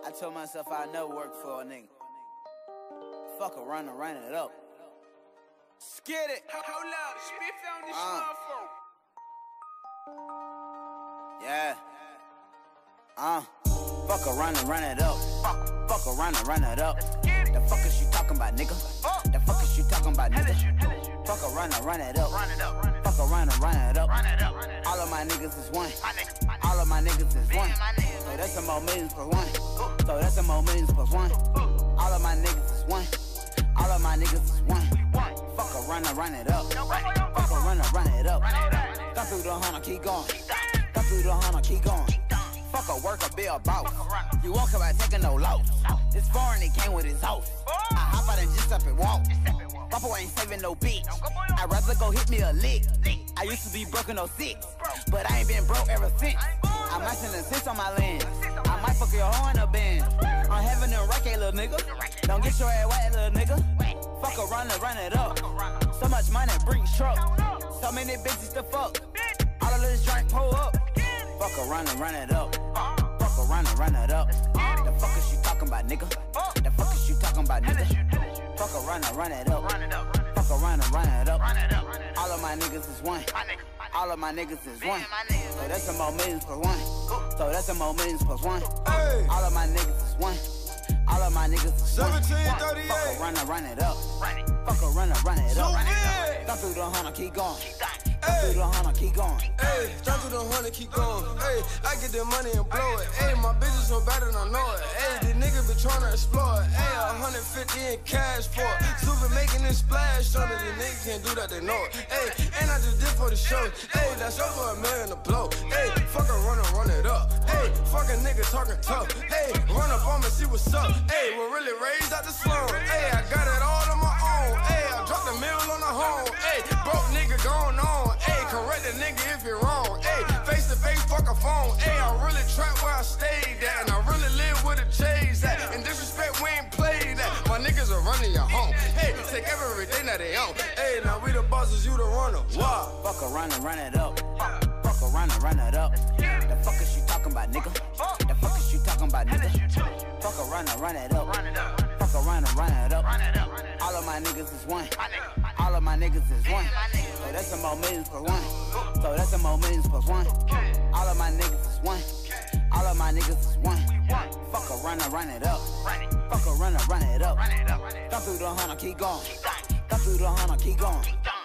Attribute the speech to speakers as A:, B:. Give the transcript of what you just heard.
A: I told myself I'd never work for a nigga. Fuck around and run it up. Skid it.
B: Hold up, Spiff on this smartphone.
A: Yeah. Fuck around and run it up. Fuck around and run it up. The fuck is you talking about, nigga? The fuck is you talking about, nigga? Fuck around and run it up. Fuck around and run it up. All of my niggas is one. All of my niggas is one. So that's some more millions plus one. So that's some more millions plus one. All of my niggas is one. All of my niggas is one. Fuck around and run it up. Fuck around and run it up. Gun through the hunter, keep going. Gun through the hunter, keep going. Fuck a worker, be a boss. You won't come out taking no loss. This foreign, it came with his house. I hop out and just up and walk. Papa ain't saving no bitch. I'd rather go hit me a lick. I used to be broken 06, but I ain't been broke ever since. I might send a sis on my land. I might fuck your hoe in a band. I'm having a racket, little nigga. Don't get your ass wet, little nigga. Fuck around and run it up. So much money, bring truck. So many bitches to fuck. All of this drink pull up. Fuck around and run it up. Fuck around and run it up. The fuck is you talking about, nigga? The fuck is you talking about, nigga? Fuck around and run it up. Fuck around and run it up. All of my niggas is one. All of my niggas is one. So that's some more millions plus one. So that's some more millions plus one. All of my niggas is one. All of my niggas is one.
C: 1738.
A: Fuck around and run it up. Fuck around and run it up. Gun through the hunter, keep going. Gun through the hunter, keep going.
C: Hey, down to the 100, keep going. Hey, I get the money and blow it. Hey, my bitch is so bad and I know it. Hey, the nigga be tryna explore it. Hey, 150 in cash for it. Super making this splash on it. The niggas can't do that, they know it. Hey, and I just did for the show. Hey, that's over $1 million to blow. Hey, fuck a run and run it up. Hey, fuck a nigga talking tough. Hey, run up on me, see what's up. Hey, we're really raised out the slum. Hey, I got it all on my own. Hey, I dropped a meal on the home. Hey, broke nigga going on. Hey, correct the nigga if you're wrong. Hey, face to face, fuck a phone. Hey, I really trap where I stayed at, and I really live where the J's at. In disrespect, we ain't played that. My niggas are running your home. Hey, take everything that they own. Hey, now we the bosses, you the runner. Wow.
A: Fuck around and run it up. Fuck around and run it up. The fuck is you talking about, nigga? The fuck is you talking about, nigga? Fuck around and run it up. Fuck around and run it up. All of my niggas is one. All of my niggas is one. So that's some more millions plus one. So that's some more millions plus one. All of my niggas is one. All of my niggas is one. Fuck around and run it up. Fuck around and run it up. Gun through the hunter, keep going. Gun through the hunter, keep going.